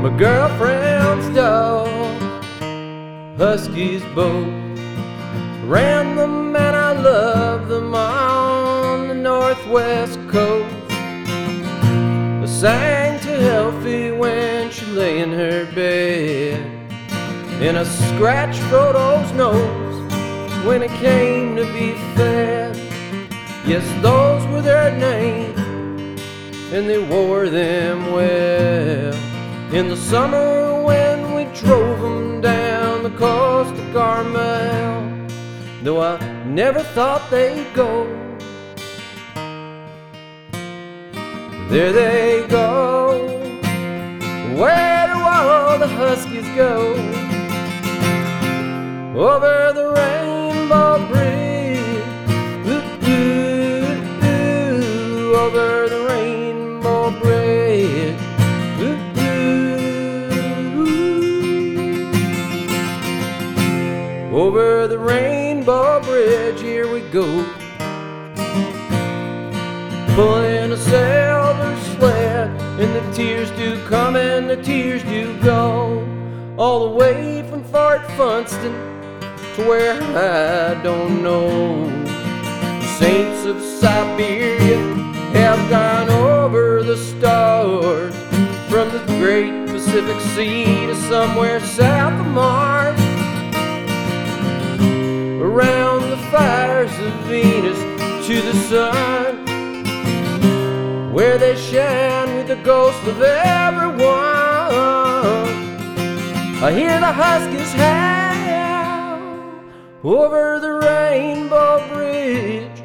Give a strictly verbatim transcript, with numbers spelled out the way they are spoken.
my girlfriend's dog. Huskies both ran them, and I love them on the northwest coast. I sang to Elfie when she lay in her bed, and I scratched Frodo's nose when it came to be fed. Yes, those were their names, and they wore them well. In the summer when we drove them down the coast of Carmel, though I never thought they'd go, there they go. Where do all the Huskies go? Over the Rainbow Bridge, ooh, ooh, ooh, over the Rainbow Bridge, ooh, ooh. Over the Rainbow Bridge, here we go, pulling a silver sled, and the tears do come and the tears do go, all the way from Fort Funston to where I don't know. The saints of Siberia have gone over the stars, from the great Pacific Sea to somewhere south of Mars, around the fires of Venus to the sun, where they shine with the ghost of everyone. I hear the Huskies howl over the Rainbow Bridge.